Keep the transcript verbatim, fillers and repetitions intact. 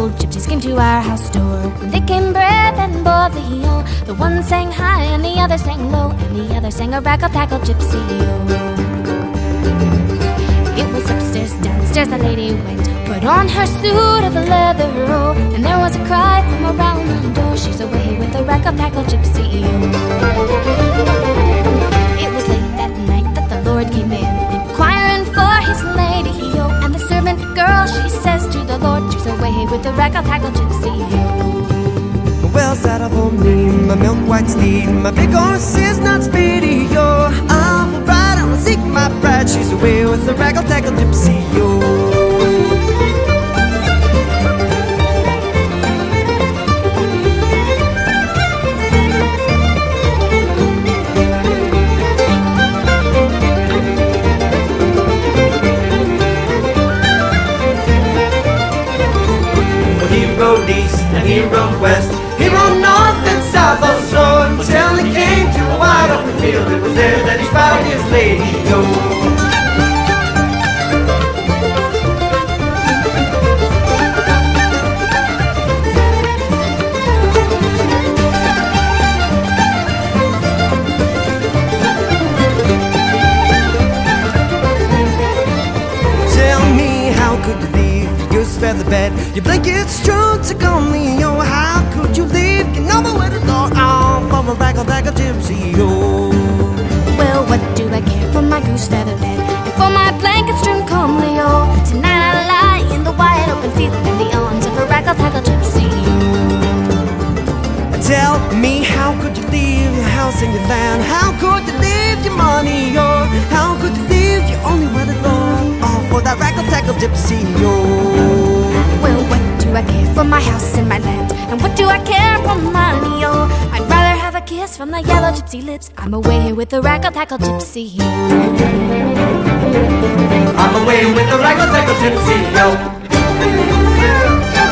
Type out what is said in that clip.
old gypsies came to our house door. They came brave and boldly, oh. The one sang high and the other sang low, and the other sang a raggle-taggle gypsy, oh. It was upstairs, downstairs the lady went, put on her suit of leather, oh. And there was a cry from around the door, she's away with the raggle-taggle gypsy, oh. It was late that night that the Lord came in, inquiring for his lady, oh. And the servant girl, she says to the Lord, she's away with the raggle-taggle gypsy, oh. Well, saddle for me, my milk white steed, my big horse is not speedy, yo. I'm a ride, I'm a seek my bride, she's away with the raggle-taggle gypsy, yo. Well, he rode east and he rode west, he rode north and south also, until he came to a wide open field. It was there that he spied his lady, yo. Tell me, how could you leave your feather bed, your blankets true to only, yo? How could you leave? You know the way to go on from a raggle-taggle gypsy, yo. Well, what do I care for my goose feather bed and for my blanket strewn comely, oh. Tonight I lie in the wide open field in the arms of a raggle-taggle gypsy, oh. Tell me, how could you leave your house and your land? How could you leave your money, yo? How could you leave your only wedded lord, all for that raggle-taggle gypsy, yo? Well, what do I care for my house and my land? And what do I care for money, oh? I'd rather have a kiss from the yellow gypsy lips. I'm away with the raggle-taggle gypsy, oh. I'm away with the raggle-taggle gypsy, yo.